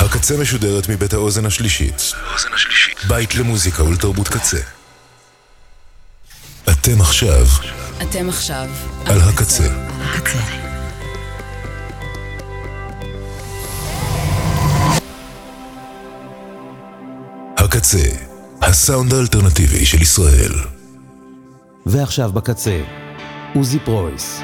הקצה משודרת מבית האוזן השלישית. בית למוזיקה ולתרבות קצה. אתם עכשיו על הקצה. הקצה, הסאונד האלטרנטיבי של ישראל. ועכשיו בקצה, עוזי פרויס.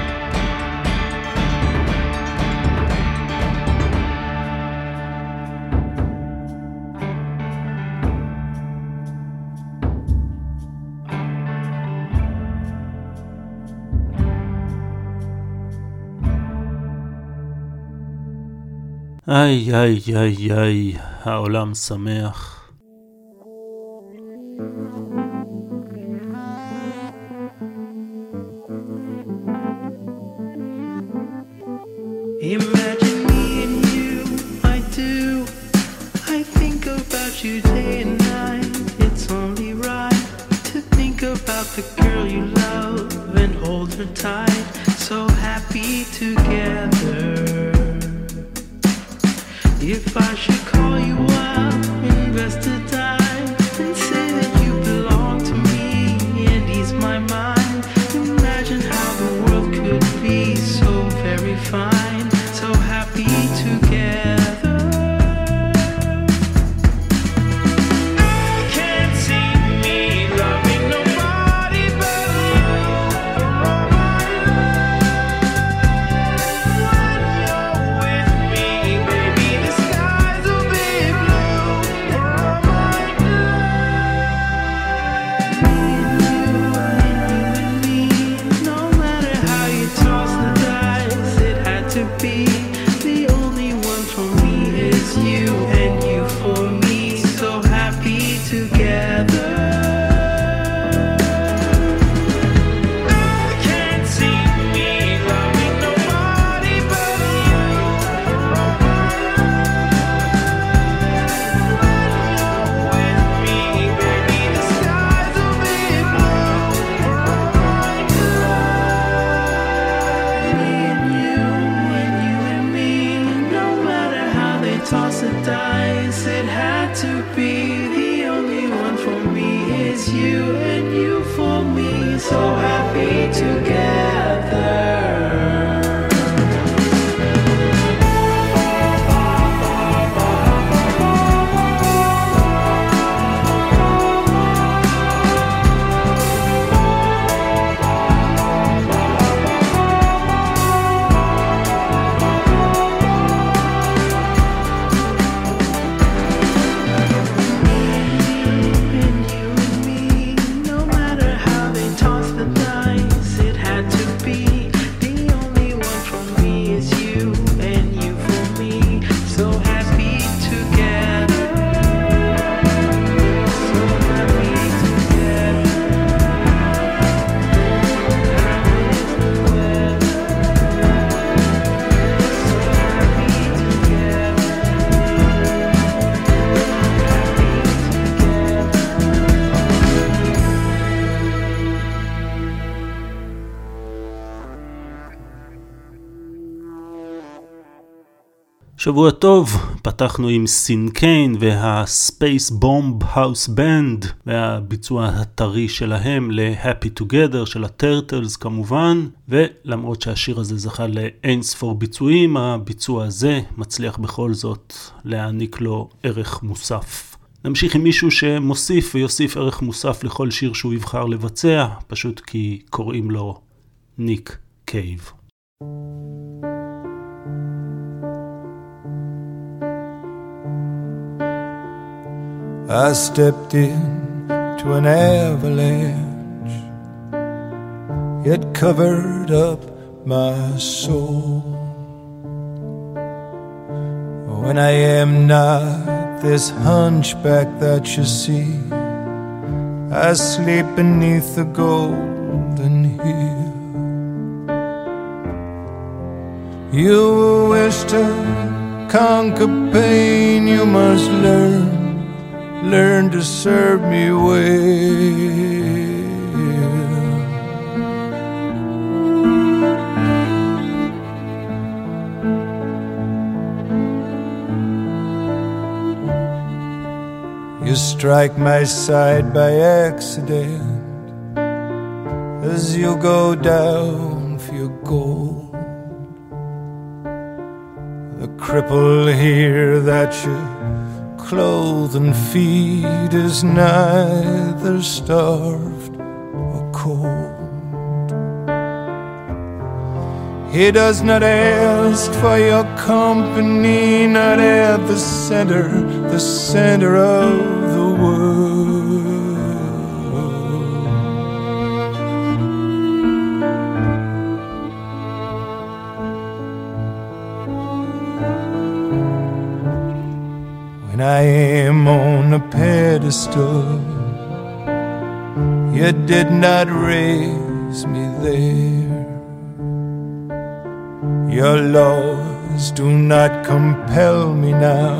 איי, איי, איי, איי, העולם שמח. Imagine me and you, I do. I think about you day and night. It's only right to think about the girl you love and hold her tight. So happy together. If I should call you up, invest a dime, and say that you belong to me and ease my mind. Imagine how the world could be so very fine, so happy together. I can't see me loving nobody but you for all my life. When you're with me, baby, the skies will be blue for all my life. Me and you, no matter how you toss the dice, it had to be. The only one for me is you, and you for me, so happy together. I can't see me loving nobody but you for all my life. When you're with me, baby, the skies will be blue for all my life. Me and me, no matter how they toss the dice, it had to be. The only one for me is you, and you for me, so happy together. And you and me, no matter how they toss the dice, it had to be. The only one for me is you, and you for me, so happy together. So happy together. שבוע טוב, פתחנו עם סינקיין והספייס בומב האוס בנד והביצוע הטרי שלהם ל-Happy Together של הטרטלס כמובן, ולמרות שהשיר הזה זכה לאין ספור ביצועים, הביצוע הזה מצליח בכל זאת להעניק לו ערך מוסף. נמשיך עם מישהו שמוסיף ויוסיף ערך מוסף לכל שיר שהוא יבחר לבצע, פשוט כי קוראים לו ניק קייב. I stepped into an avalanche. It covered up my soul. When I am not this hunchback that you see, I sleep beneath the golden hill. You wish to conquer pain, you must learn to serve me well. You strike my side by accident as you go down for your gold. The cripple here that you clothe and feed is neither starved or cold. He does not ask for your company, not at the center of the world. When I am on a pedestal, you did not raise me there. Your laws do not compel me now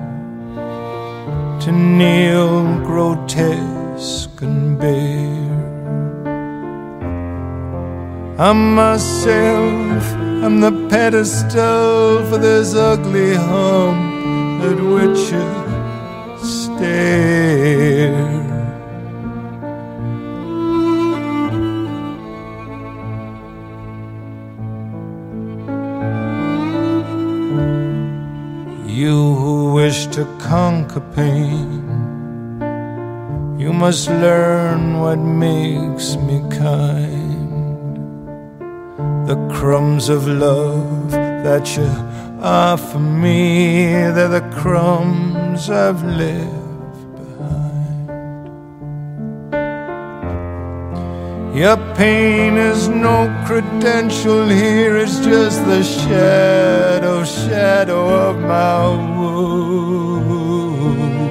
to kneel grotesque and bare. I'm myself, I'm the pedestal for this ugly hump at which you stare. You who wish to conquer pain, you must learn what makes me kind. The crumbs of love that you offer me, they're the crumbs I've left behind. Your pain is no credential here, it's just the shadow of my wound.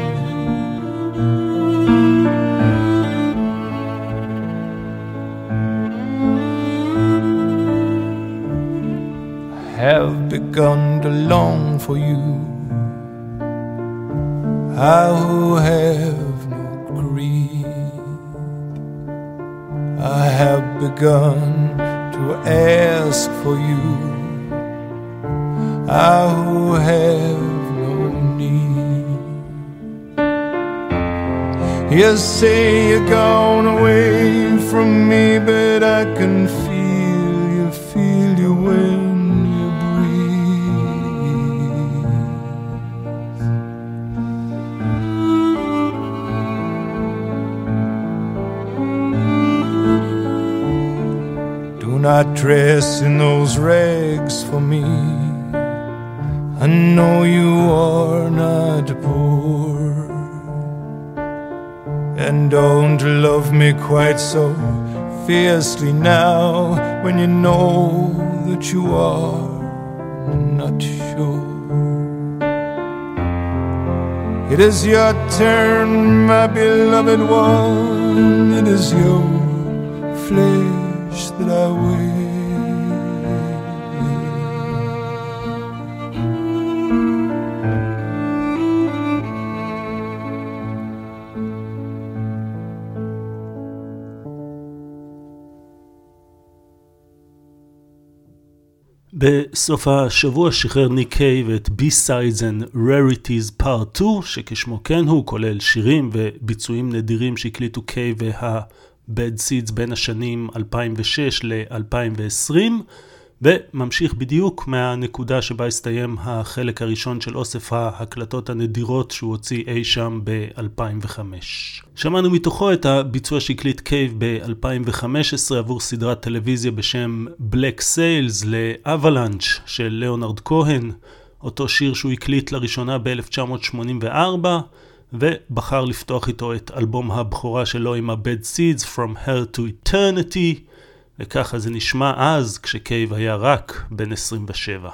I have begun to long for you, I who have no greed. I have begun to ask for you, I who have no need. You say you're gone away from me, but I can feel you when you breathe. Do not dress in those rags for me, I know you are not poor. And don't love me quite so fiercely now, when you know that you are not sure. It is your turn, my beloved one, it is your flesh that I wear. בסוף השבוע שחרר ניק קייב את B-Sides and Rarities Part 2, שכשמו כן הוא, כולל שירים וביצועים נדירים שהקליטו קייב וה-Bad Seeds בין השנים 2006 ל-2020, וממשיך בדיוק מהנקודה שבה הסתיים החלק הראשון של אוסף ההקלטות הנדירות שהוא הוציא אי שם ב-2005. שמענו מתוכו את הביצוע שהקליט קייב ב-2015 עבור סדרת טלוויזיה בשם Black Sails ל-Avalanche של ליאונרד כהן, אותו שיר שהוא הקליט לראשונה ב-1984, ובחר לפתוח איתו את אלבום הבכורה שלו עם ה-Bad Seeds From Hell to Eternity, וככה זה נשמע אז כשקייב היה רק בן 27.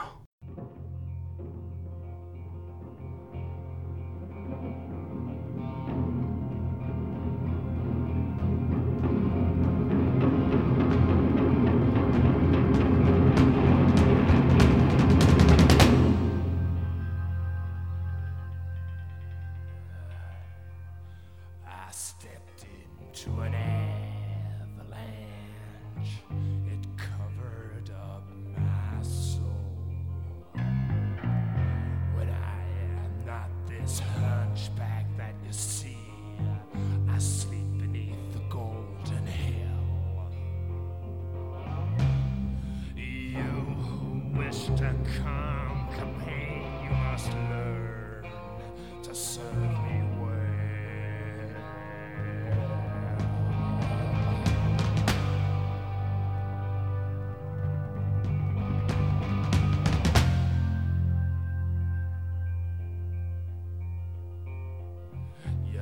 It covered up my soul.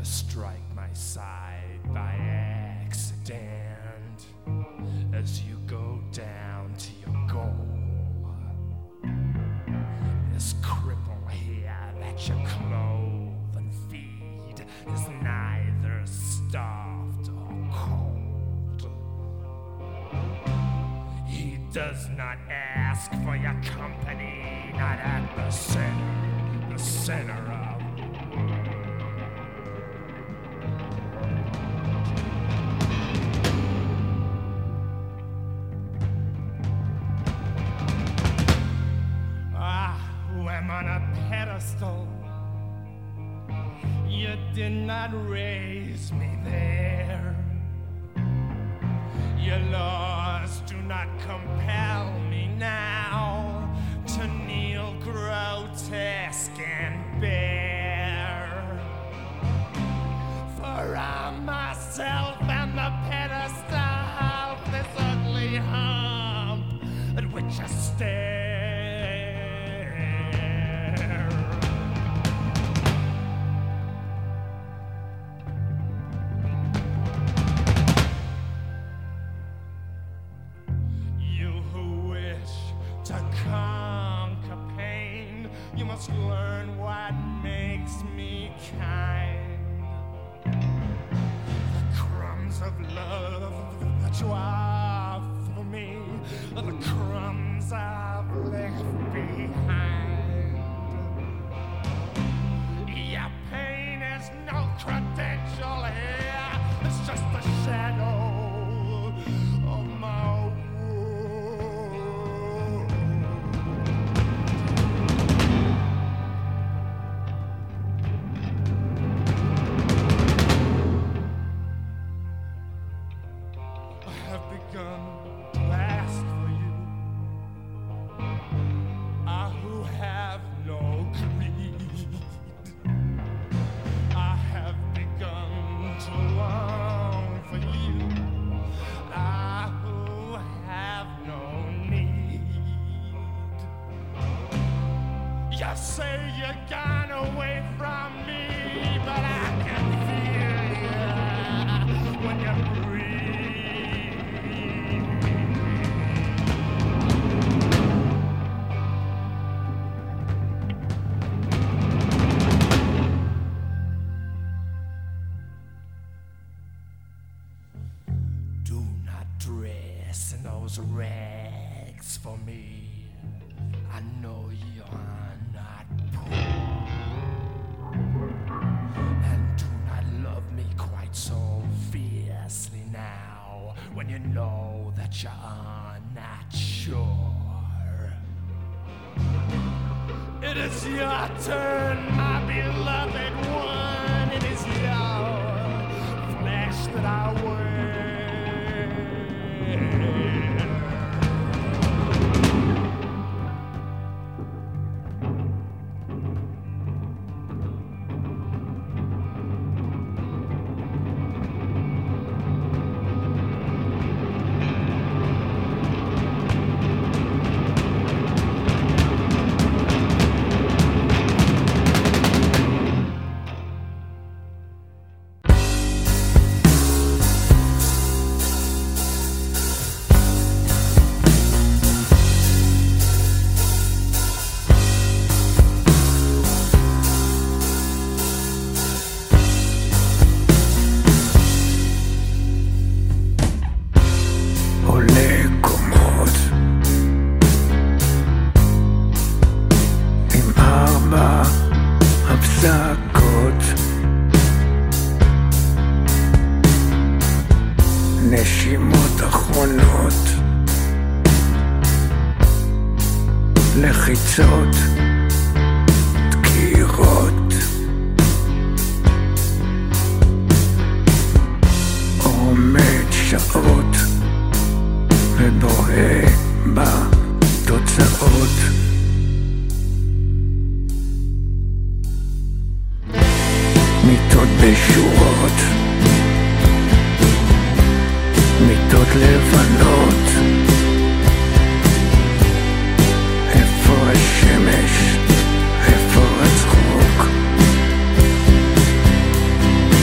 strike my side by accident as you go down to your goal. This cripple here that you clothe and feed is neither starved or cold. He does not ask for your company, not at the center of the world. I'm on a pedestal. You did not raise me there. Your laws do not compel me now to kneel grotesque and bare. For I'm myself and the pedestal, this ugly hump at which I stare. You must learn what makes me kind. The crumbs of love that you offer me are the crumbs I've left behind. Your pain is no credential here. It's just a shadow of my You say you're gone away from me, but I can feel you when you breathe. Do not dress in those rags for me. I know you're not poor, and do not love me quite so fiercely now when you know that you are not sure. It is your turn, my beloved one. It is your flesh that I wear. נשימות אחרונות, לחיצות, דקירות, עומד שעות ובוהה בתוצאות. מיטות בשורות, מיטות לבנות, איפה השמש, איפה הצחוק,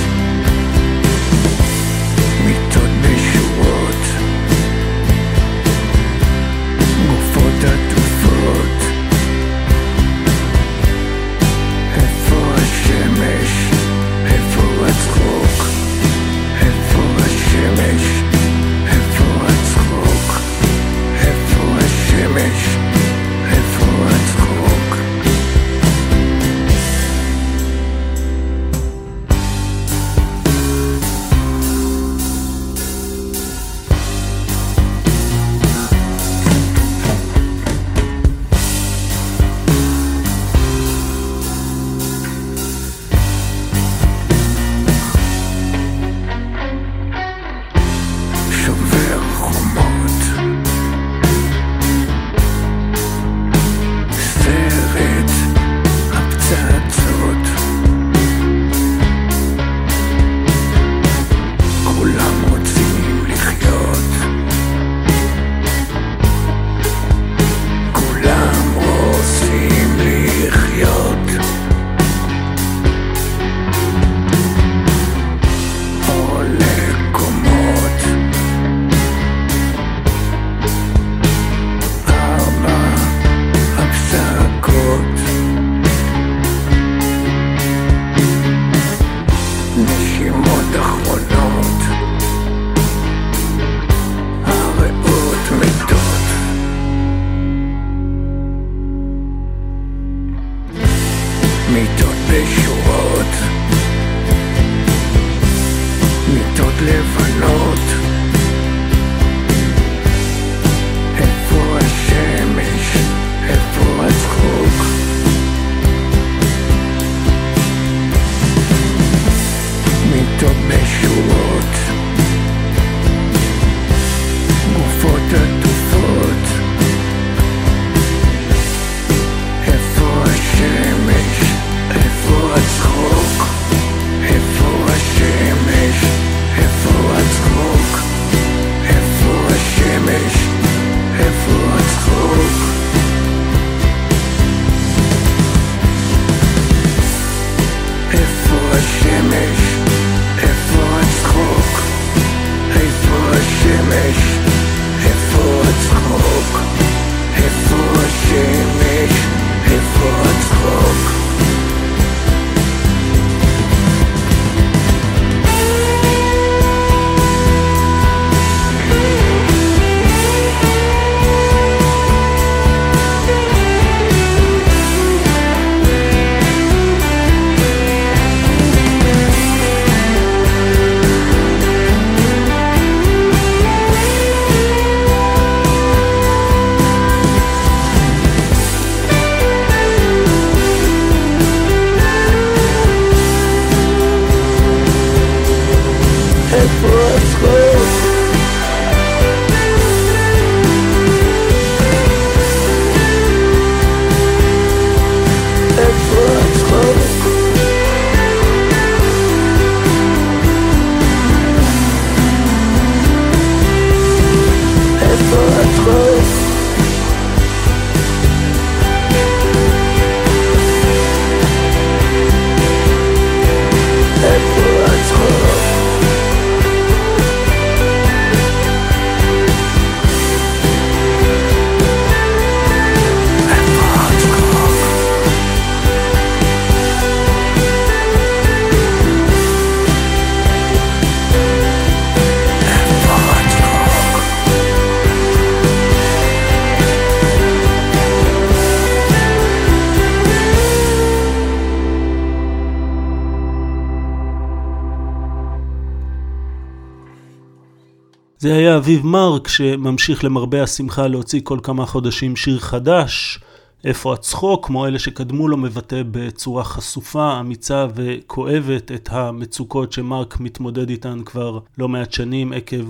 מיטות בשורות, מיטות לבנות, איפה השמש, איפה הצחוק, מיטות בשורות, גופות עטופות, איפה השמש, איפה הצחוק, איפה השמש, איפה הצחוק, איפה השמש, איפה הצחוק, איפה השמש, איפה הצחוק, איפה השמש, איפה הצחוק, איפה השמש, איפה הצחוק. זה היה אביב מרק שממשיך למרבה השמחה להוציא כל כמה חודשים שיר חדש. איפה הצחוק, כמו אלה שקדמו לו, מבטא בצורה חשופה, אמיצה וכואבת את המצוקות שמרק מתמודד איתן כבר לא מעט שנים עקב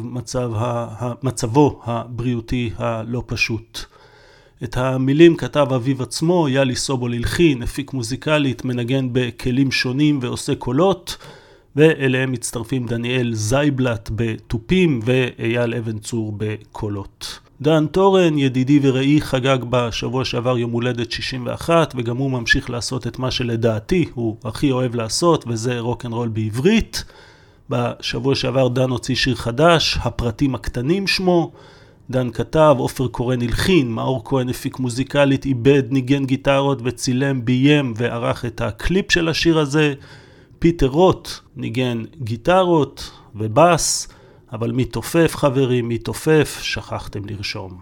מצבו הבריאותי הלא פשוט. את המילים כתב אביב עצמו, יאלי סובול הלחין, הפיק מוזיקלית, מנגן בכלים שונים ועושה קולות, ואליהם מצטרפים דניאל זייבלט בתופים ואייל אבן צור בקולות. דן טורן, ידידי וראי, חגג בשבוע שעבר יום הולדת 61, וגם הוא ממשיך לעשות את מה שלדעתי הוא הכי אוהב לעשות, וזה רוק'נ'רול בעברית. בשבוע שעבר דן הוציא שיר חדש, הפרטים הקטנים שמו. דן כתב, עופר קורן הלחין, מאור כהן הפיק מוזיקלית, איבד, ניגן גיטרות וצילם, ביים וערך את הקליפ של השיר הזה. פיטר רוט ניגן גיטרות ובאס, אבל מי תופף חברים, מי תופף, שכחתם לרשום.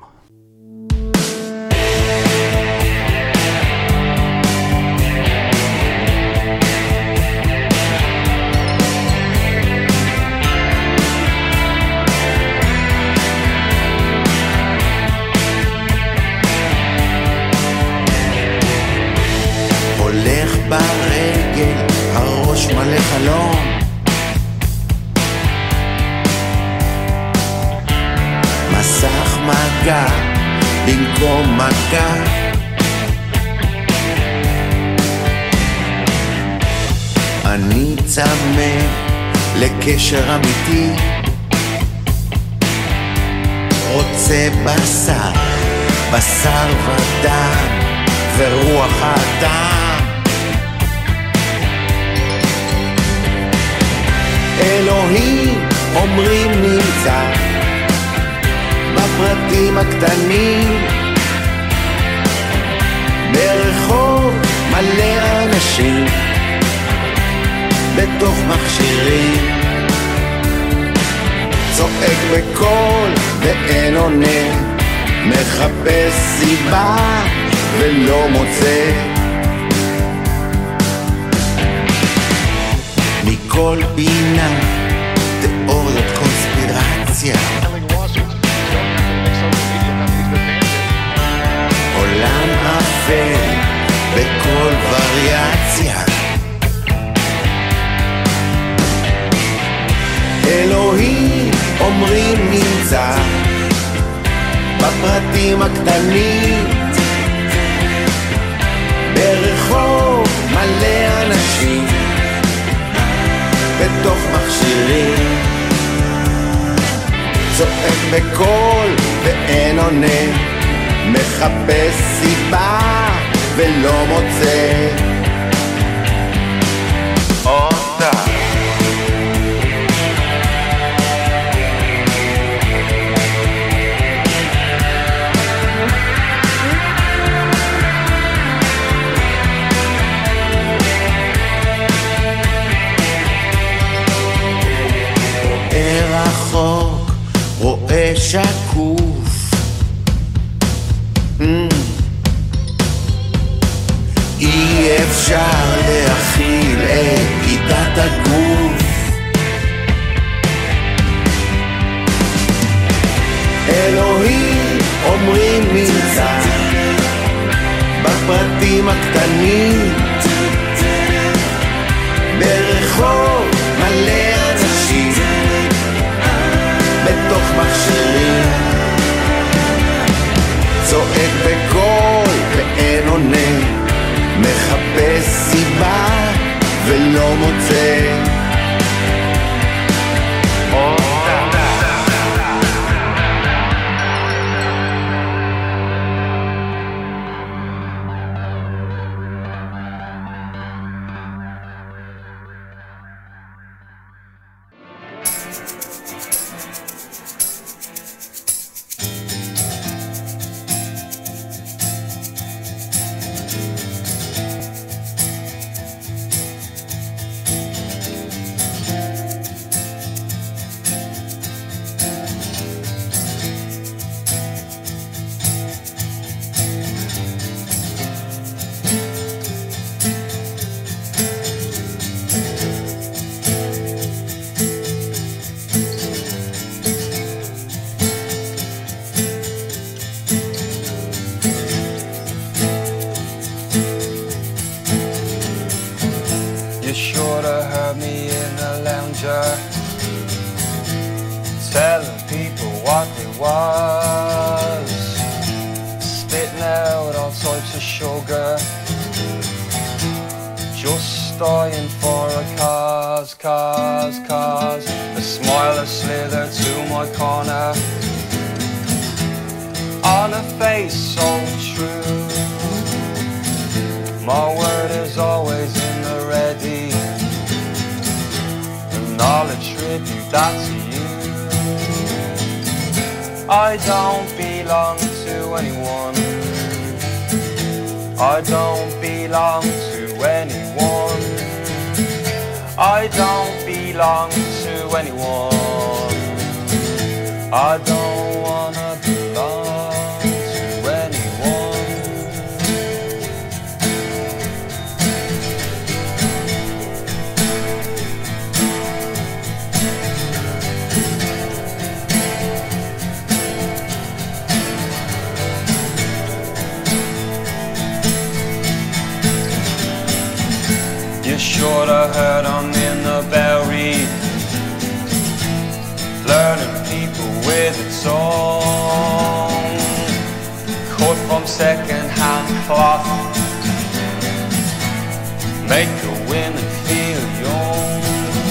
הולך ברגל, הראש מלא חלום, מסך מגע במקום מגע, אני צמא לקשר אמיתי, רוצה בשר, בשר ודם ורוח האדם, אלוהים אומרים נמצא בפרטים הקטנים, ברחוב מלא אנשים, בתוך מכשירים, צועק בקול ואין עונה, מחפש סיבה ולא מוצא, בכל פינה תיאוריות קונספירציה, עולם אפל בכל וריאציה. אלוהים אומרים נמצא בפרטים הקטנים, ברחוב מלא אנשים, בתוך מכשירים, צועק בקול ואין עונה, מחפש סיבה ולא מוצא אותה. רחוק רואה שקוף, אי אפשר להכיל את גידת הגוף. אלוהים אומרים נמצא בפרטים הקטנים, ברחוב מלא אנשים, בתוך מכשירים, צועק בקול ואין עונה, מחפש סיבה ולא מוצא אותה. Telling people what they was, spitting out all types of sugar, just dying for a cause. A smile that slithered to my corner, on a face so true. My word is always in the ready, and all attribute that to you. I don't belong to anyone, I don't belong to anyone, I don't belong to anyone, I don't wanna belong to anyone. You should have heard I'm in the bell reed, learning people with a tongue, cut from second-hand cloth, make the women feel young.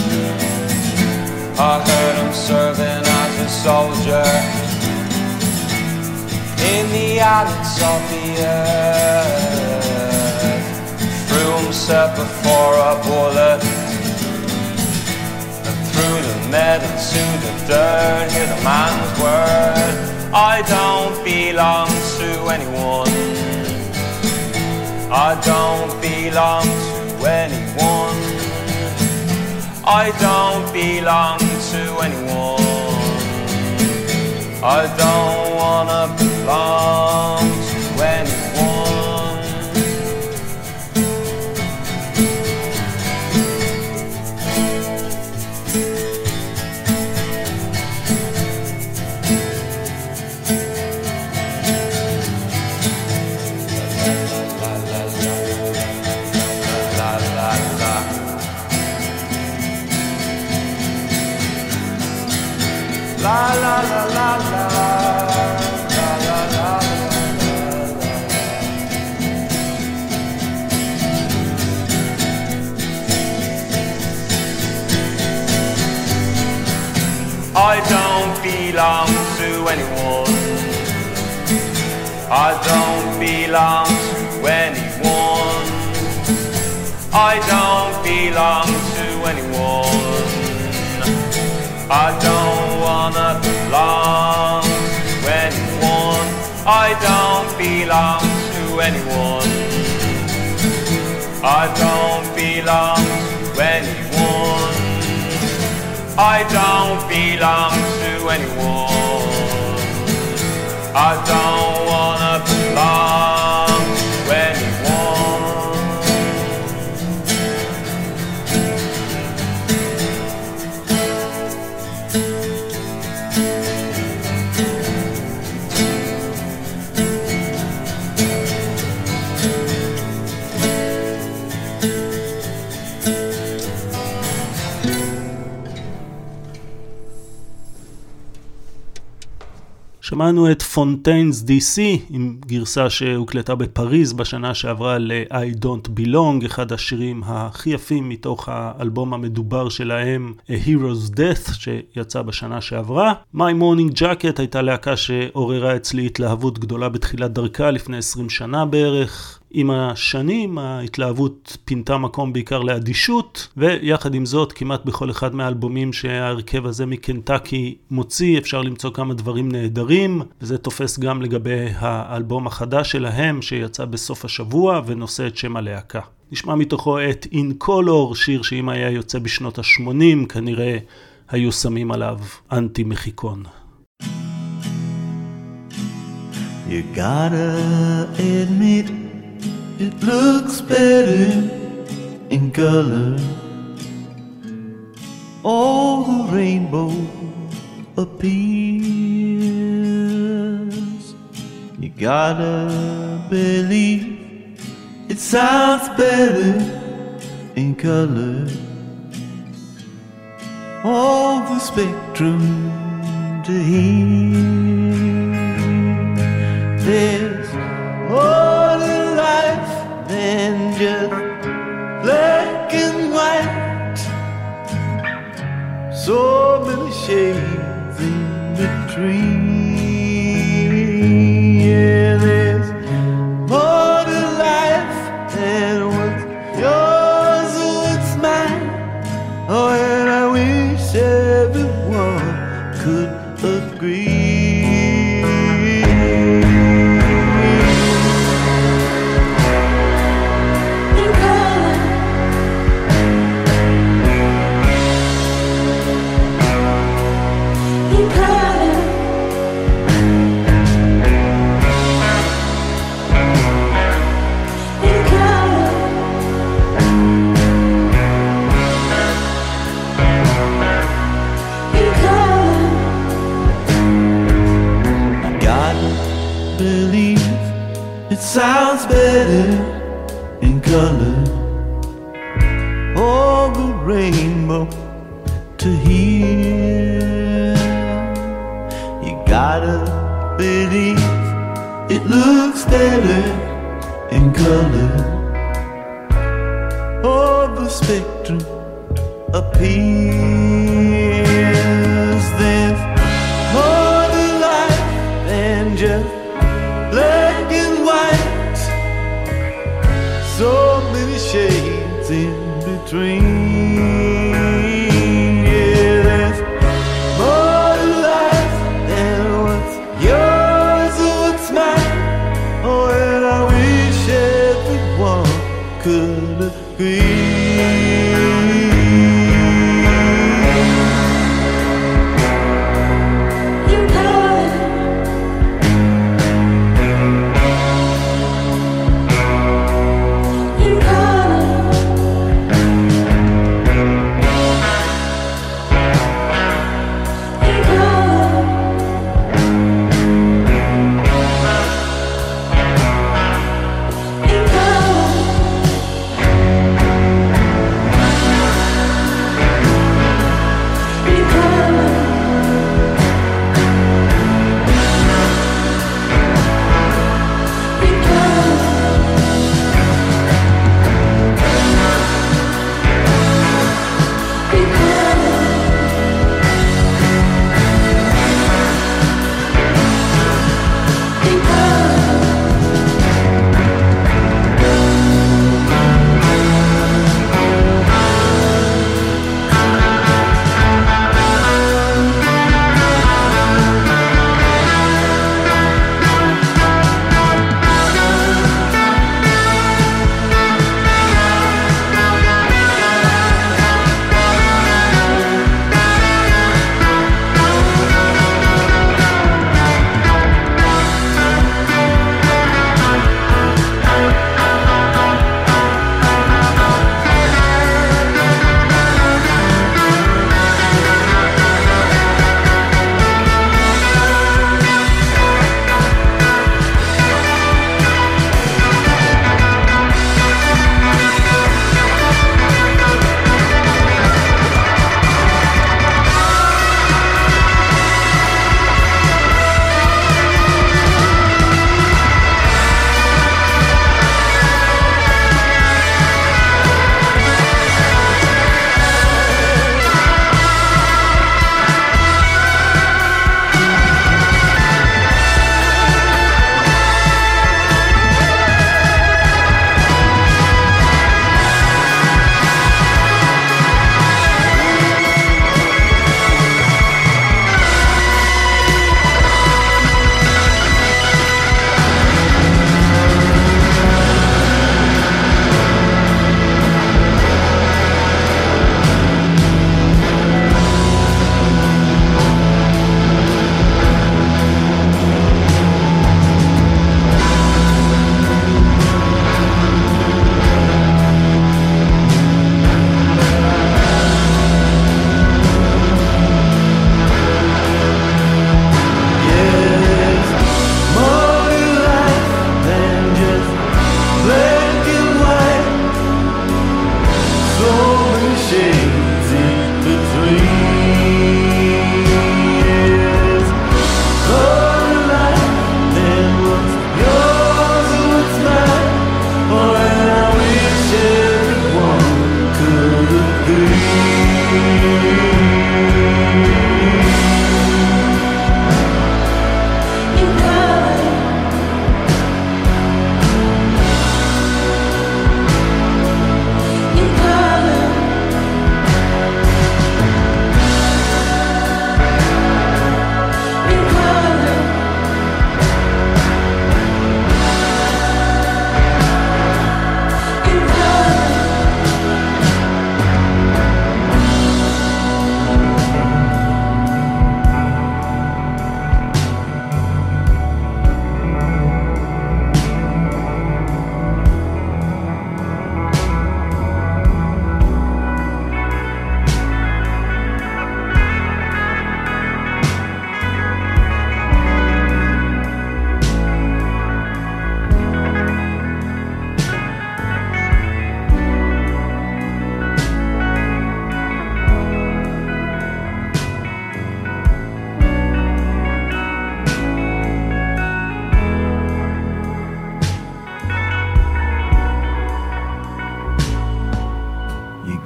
I heard I'm serving as a soldier in the attics of the earth, threw himself before a bullet, and threw the metal to the dirt. Hear the man's word, I don't belong to anyone, I don't belong to anyone, I don't belong to anyone, I don't wanna belong to anyone. la la la la la la. I don't belong to anyone. I don't belong to anyone. I don't belong to anyone. I don't wanna belong to anyone. I don't belong to anyone. I don't belong to anyone. I don't belong to anyone. I don't wanna belong to anyone. שמענו את פונטיינס DC עם גרסה שהוקלטה בפריז בשנה שעברה ל-I Don't Belong, אחד השירים הכי יפים מתוך האלבום המדובר שלהם, A Hero's Death, שיצא בשנה שעברה. My Morning Jacket הייתה להקה שעוררה אצלי התלהבות גדולה בתחילת דרכה לפני 20 שנה בערך. עם השנים ההתלהבות פינתה מקום בעיקר לאדישות, ויחד עם זאת כמעט בכל אחד מהאלבומים שההרכב הזה מקנטקי מוציא אפשר למצוא כמה דברים נהדרים, וזה תופס גם לגבי האלבום החדש שלהם שיצא בסוף השבוע ונושא את שם הלהקה. נשמע מתוכו את In Color, שיר שאם היה יוצא בשנות ה-80 כנראה היו שמים עליו אנטי מחיקון. You gotta admit it looks better in color. All the rainbow appears. You gotta believe it sounds better in color. All the spectrum to hear. There's more to life than just black and white. So many shades in between. Yeah, there's more to life than what's yours or what's mine. Oh, and I wish everyone could agree. Sounds better in color. All the rainbow to hear. You gotta believe it looks better in color. All the spectrum appears. There's more to life than just black and white. So many shades in between. Yeah, there's more to life than what's yours or what's mine. Oh, and I wish everyone could agree.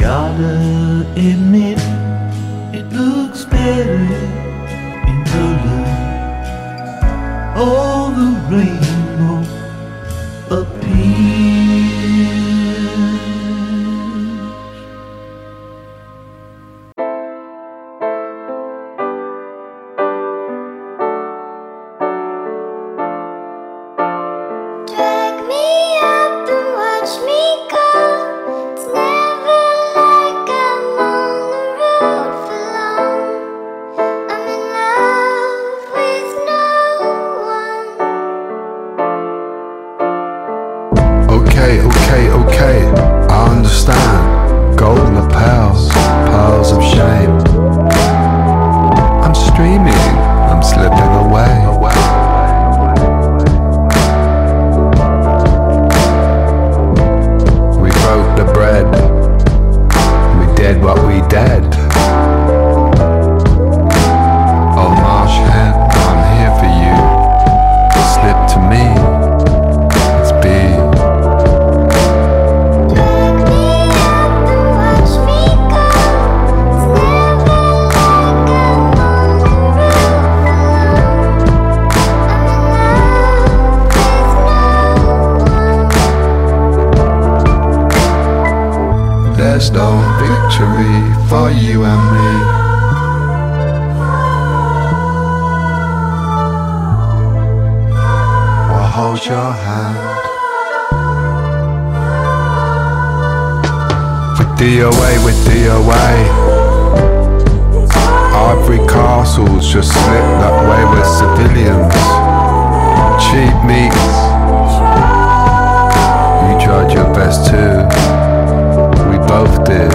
Gotta admit, it looks better in color. All the rainbow appears. Drag me up and watch me go. It's never like I'm on the road for long. I'm in love with no one. Okay, I understand. Golden are pearls of shame. I'm streaming, I'm slipping away. We broke the bread, we did what we did. Oh marsh hen, I'm here for you. Slip to me, it's big. There's no victory for you and me. I'll hold your hand. With DOA. Ivory castles just slip that way with civilians. Cheap meats. You tried your best too. We both did.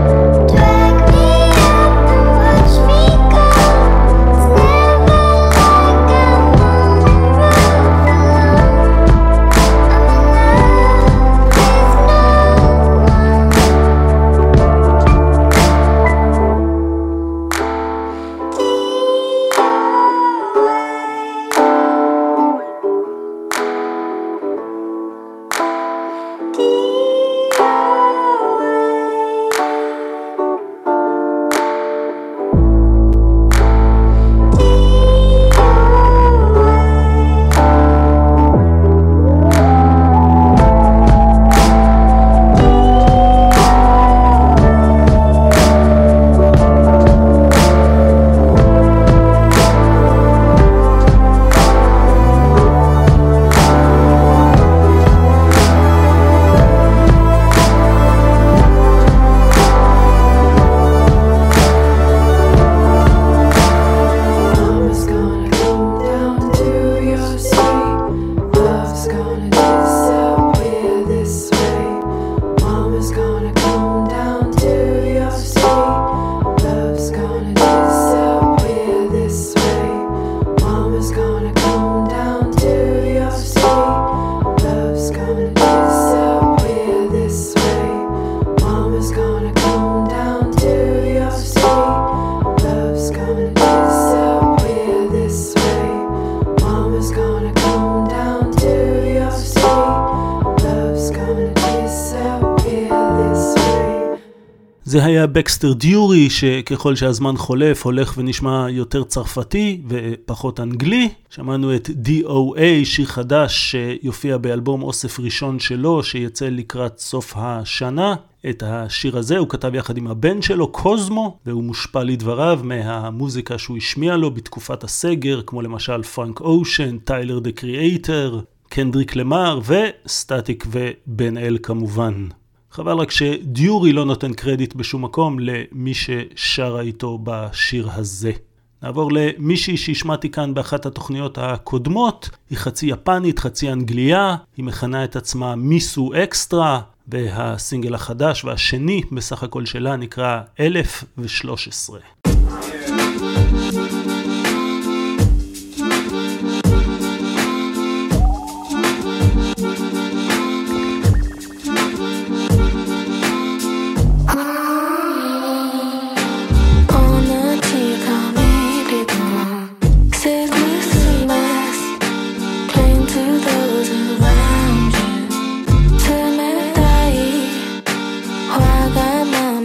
זה היה בקסטר דיורי, שככל שהזמן חולף הולך ונשמע יותר צרפתי ופחות אנגלי. שמענו את DOA, שיר חדש שיופיע באלבום אוסף ראשון שלו שיצא לקראת סוף השנה. את השיר הזה הוא כתב יחד עם הבן שלו קוזמו, והוא מושפע לדבריו מהמוזיקה שהוא השמיע לו בתקופת הסגר, כמו למשל פרנק אושן, טיילר דה קריאייטר, קנדריק למר וסטטיק ובן אל כמובן. חבל רק שדיורי לא נותן קרדיט בשום מקום למי ששרה איתו בשיר הזה. נעבור למישהי שהשמעתי כאן באחת התוכניות הקודמות. היא חצי יפנית, חצי אנגליה. היא מכנה את עצמה מיסו אקסטרה, והסינגל החדש והשני בסך הכל שלה נקרא 1013. Wagamama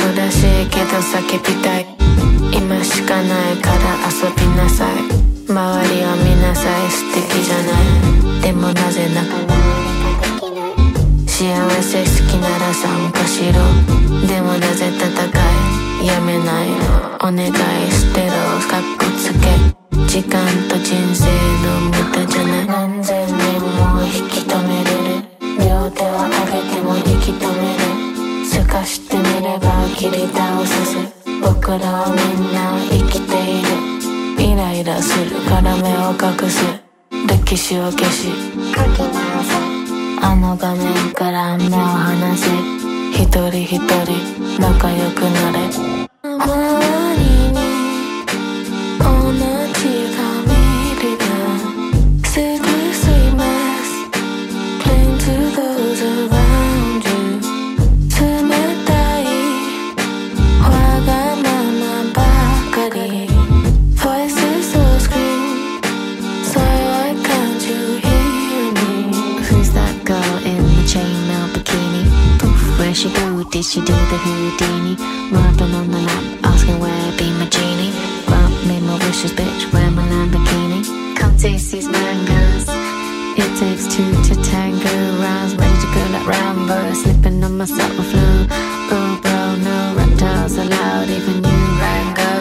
らしいけど叫びたい今しかないから遊びなさい周りを見なさい素敵じゃないでもなぜ泣かない幸せ好きなら参加しろでもなぜ戦いやめないのお願い捨てろかっこつけ時間と人生の無駄じゃない何千年も引き止めれる両手を上げても引き止める透かしてみれば切り倒さず僕らはみんな生きているイライラするから目を隠す歴史を消し書き直せあの画面から目を離せ一人一人仲良くなれ周りに同じが見れば Say Christmas Plain to those around you 冷たいわがままばかり Voices will scream So why can't you hear me Who's that girl in the chainmail bikini Poof, where she go? Did she do the Houdini? Rubbing on the lamp, asking where be my genie Grant me my wishes, bitch, wear my Lamborghini Come taste these mangoes It takes two to tango Rounds ready to go like Rambo Slipping on my subtle flow Oh bro, no reptiles allowed Even you, Rango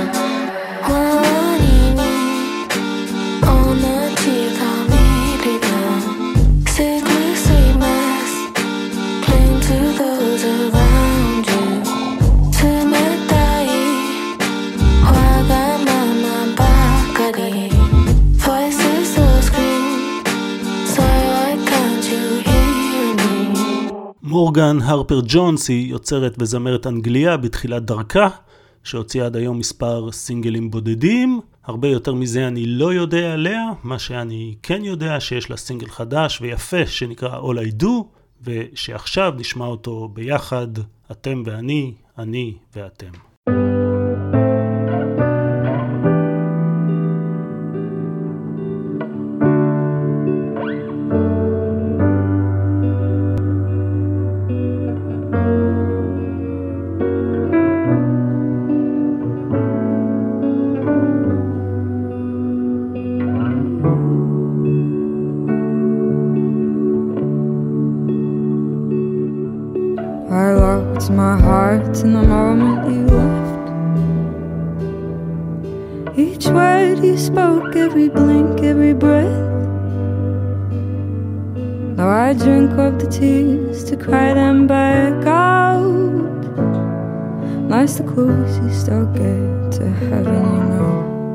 Wanini Onachi ga miriba Say Christmas Plain to those around you 冷たいわがままばかり Voices will scream So why can't you hear me מורגן הרפר ג'ונס היא יוצרת וזמרת אנגליה בתחילת דרכה, שהוציאה עד היום מספר סינגלים בודדים. הרבה יותר מזה אני לא יודע עליה, מה שאני כן יודע שיש לה סינגל חדש ויפה שנקרא All I Do, ושעכשיו נשמע אותו ביחד, אתם ואני, אני ואתם. I locked my heart in the moment you left. Each word you spoke, every blink, every breath. Now I drink up the tears to cry them back out. Life's the closest I'll get to heaven, you know.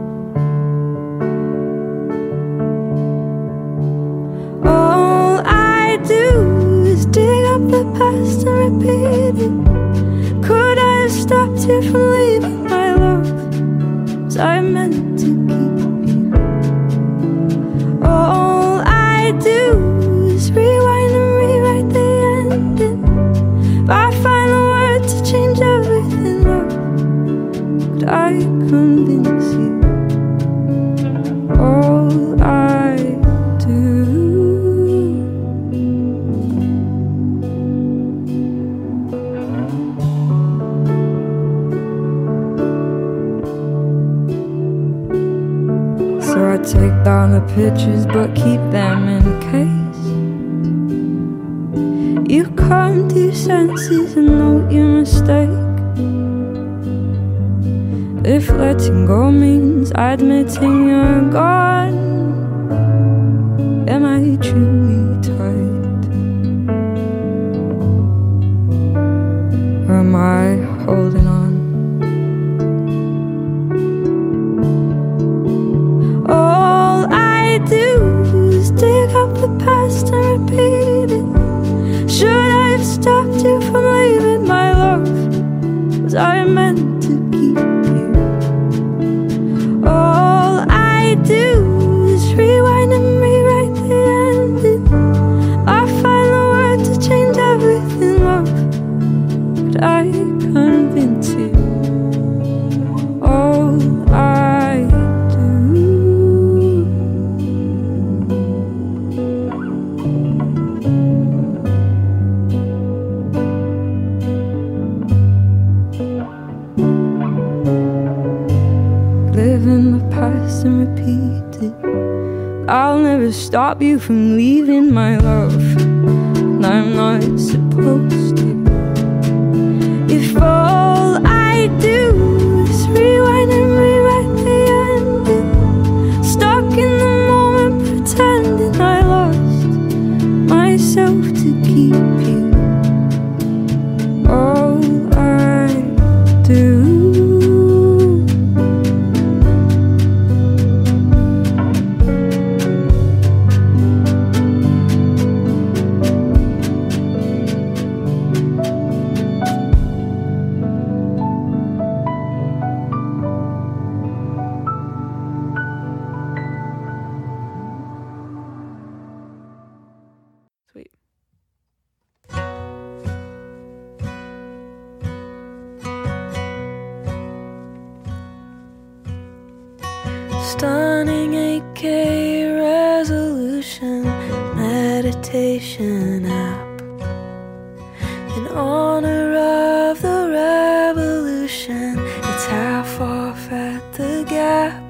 All I do is dig up the past and repeat it. Could I have stopped you from leaving my love? Was I meant to keep you? All I do is rewind and rewrite the ending. If I find a word to change everything, love, could I convince you? All I do. So I take down the pictures but keep them in a case. You come to your senses and note your mistake. If letting go means admitting you're gone, am I truly tired? Or am I holding on? All I do is dig up the past and repeat it. Should I have stopped you from leaving my love? Was I meant to keep you? All I do it. I'll never stop you from leaving, my love, and I'm not supposed to. If all I do is rewind and rewrite the ending, stuck in the moment pretending I lost myself to keep you, all I do. Stunning 8K resolution meditation app in honor of the revolution. It's half off at the Gap.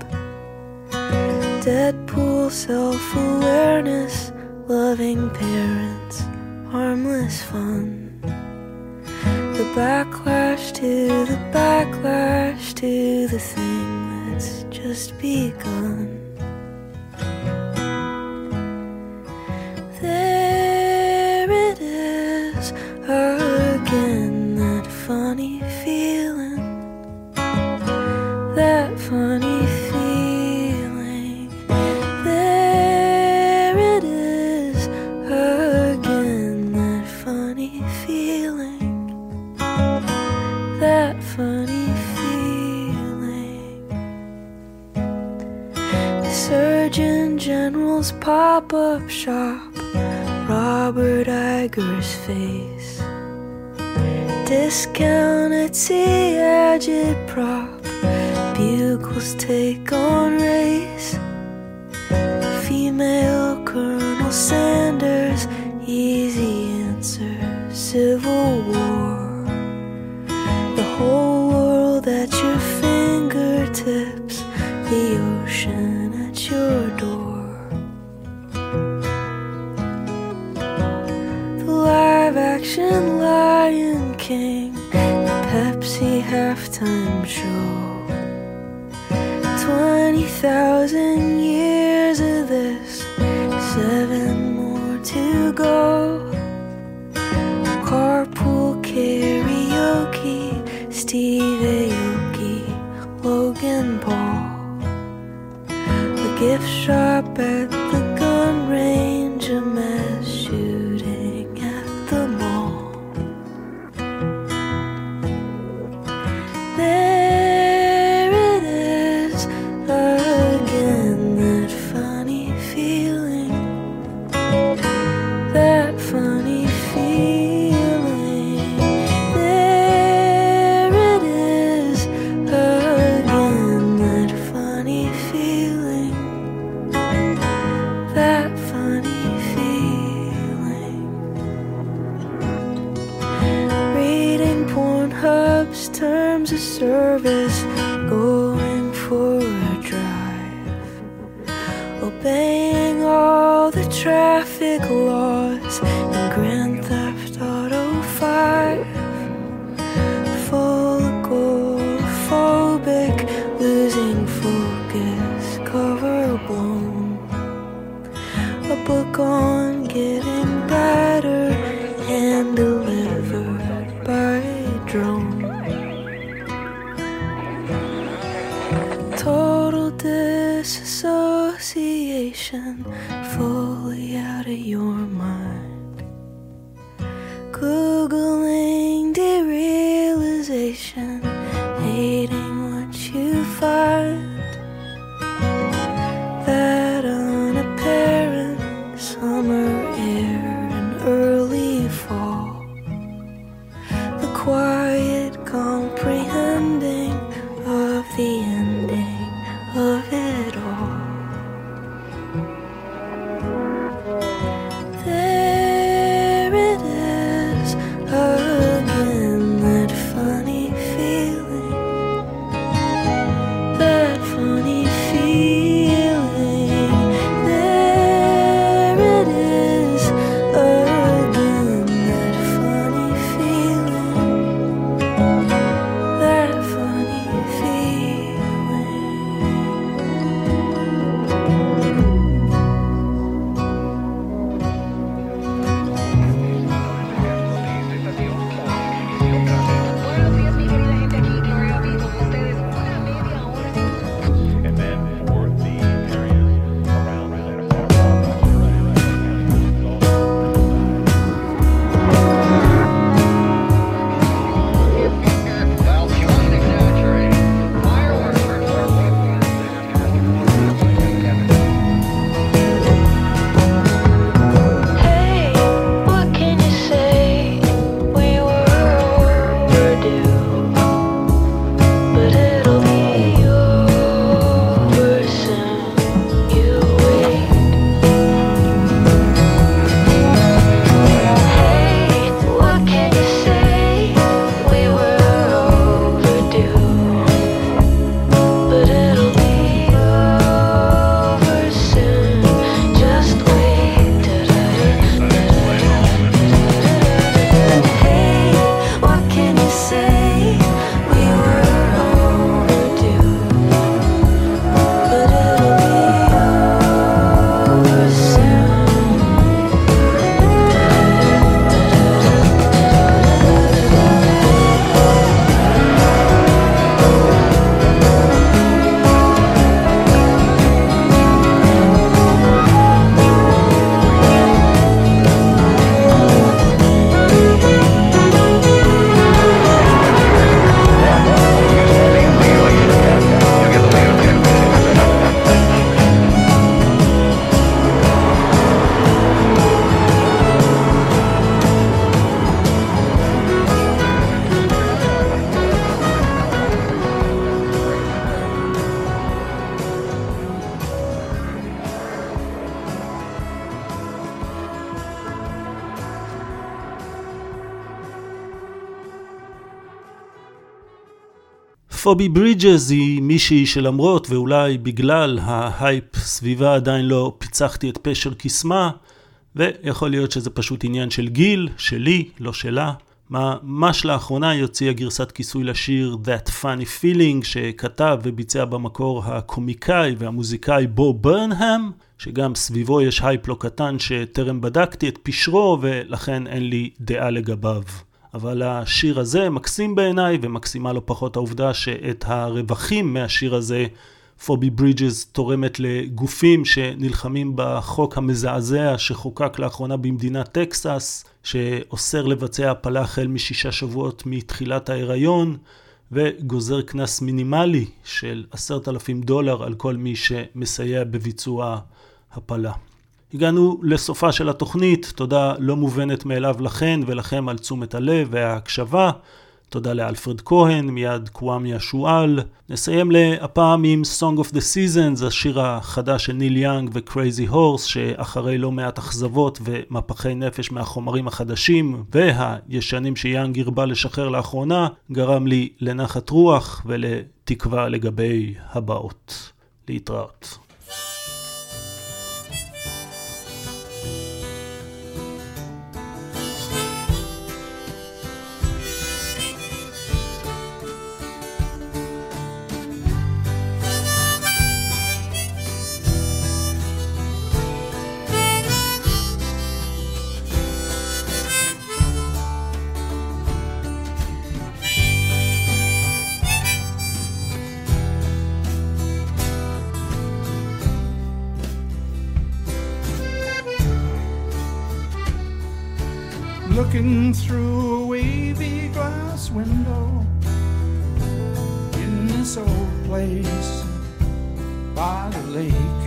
Deadpool self-awareness, loving parents, harmless fun. The backlash to the backlash to the thing that's just begun. There it is again, that funny feeling, that funny feeling. There it is again, that funny feeling, that funny feeling. The Surgeon General's pop-up shop, Robert Iger's face, discounted agitprop, Bugle's take on race, female Colonel Sanders, easy answer, Civil War, the whole world at your fingertips, the ocean at your door. The live-action Lion King, the Pepsi halftime show, 20,000 years of this, 7 more to go. Carpool karaoke, Steve Aoki, Logan Paul. The gift shop at the gun range, a mass shooting at the mall. There it is again, that funny feeling, that funny feeling. There it is again, that funny feeling, that funny feeling. Reading Pornhub's terms of service, going for a drive, obeying all the traffic laws in Grand Theft Auto 5, full agoraphobic, losing focus, cover blown, a book on getting better, hand delivered by drone. Total disassociation, fully out of your mind. Googling derealization, hating what you find. That unapparent summer air and early fall. The quiet comprehending of the ending of it all. There it is again. פובי ברידג'ס היא מישהי שלמרות ואולי בגלל ההייפ סביבה עדיין לא פיצחתי את פשר קסמה, ויכול להיות שזה פשוט עניין של גיל, שלי, לא שלה. ממש לאחרונה היא הוציאה גרסת כיסוי לשיר That Funny Feeling שכתב וביצע במקור הקומיקאי והמוזיקאי בו ברנהאם, שגם סביבו יש הייפ לא קטן שטרם בדקתי את פשרו ולכן אין לי דעה לגביו. אבל השיר הזה מקסים בעיניי, ומקסימה לא פחות העובדה שאת הרווחים מהשיר הזה פובי ברידג'ס תורמת לגופים שנלחמים בחוק המזעזע שחוקק לאחרונה במדינת טקסס, שאוסר לבצע הפלה החל מ6 שבועות מתחילת ההיריון, וגוזר קנס מינימלי של $10,000 על כל מי שמסייע בביצוע הפלה. הגענו לסופה של התוכנית, תודה לא מובנת מאליו לכן ולכם על תשומת הלב וההקשבה. תודה לאלפרד כהן, מיד קוואמי השואל. נסיים להפעם עם Song of the Seasons, השיר החדש של ניל יאנג ו-Crazy Horse, שאחרי לא מעט אכזבות ומפחי נפש מהחומרים החדשים והישנים שיאנג הרבה לשחרר לאחרונה, גרם לי לנחת רוח ולתקווה לגבי הבאות. להתראות. Looking through a wavy glass window in this old place by the lake,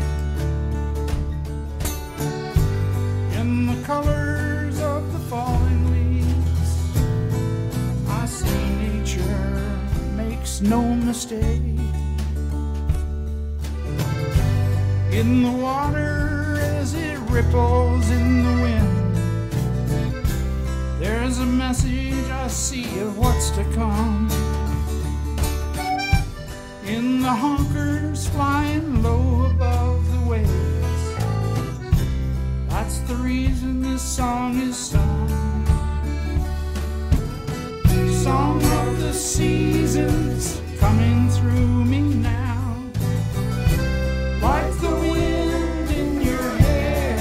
in the colors of the falling leaves, I see nature makes no mistake. In the water as it ripples in the wind, there's a message I see of what's to come. In the honkers flying low above the waves, that's the reason this song is sung. Song of the seasons coming through me now, like the wind in your hair.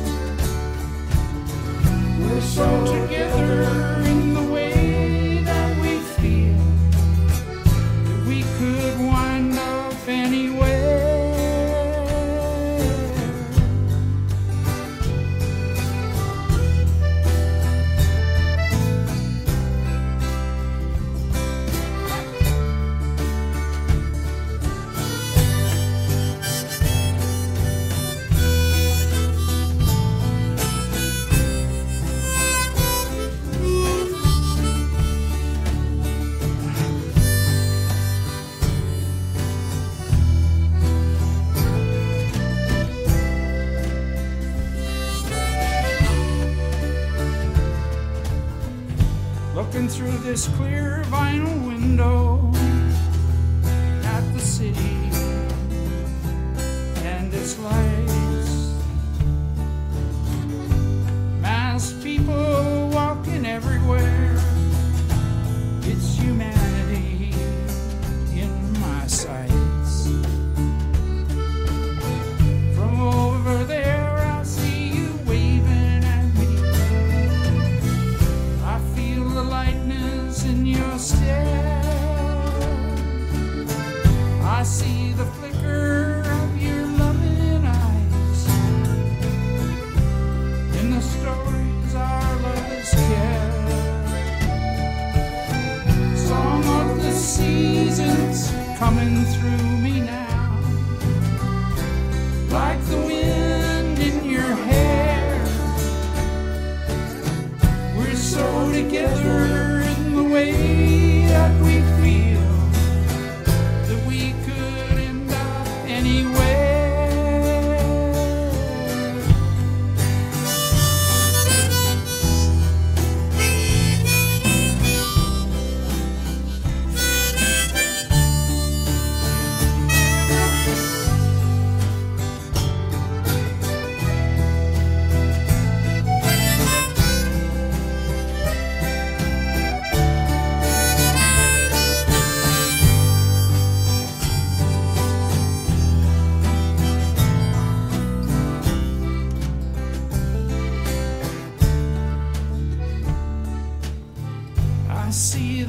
We're so together in the way that we feel that we could wind up anywhere. Looking through this clear vinyl window at the city and its lights, masked people walking everywhere, it's humanity in my sights. From over there I see you waving at me, I feel the lightness in your stare, I see the flicker of your loving eyes in the stories our lovers care.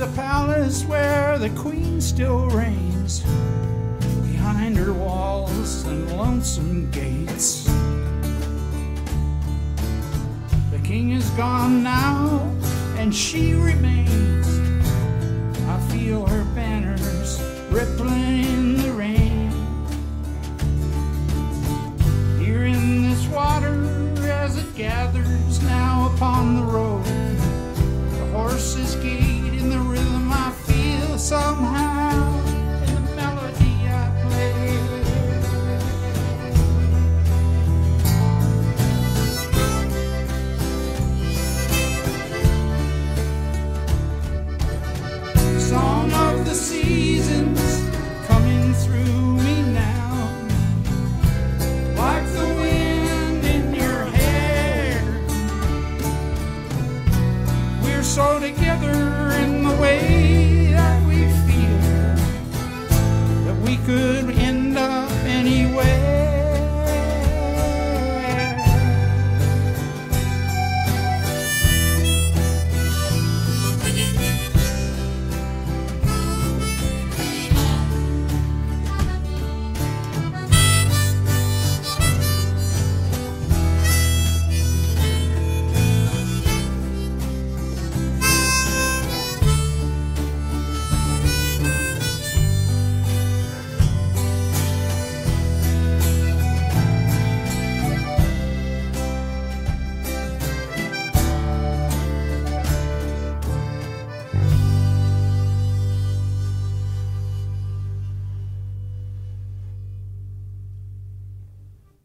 the palace where the queen still reigns, behind her walls and lonesome gates. The king is gone now, and she remains. I feel her banners rippling in the rain. Here in this water as it gathers now upon the road,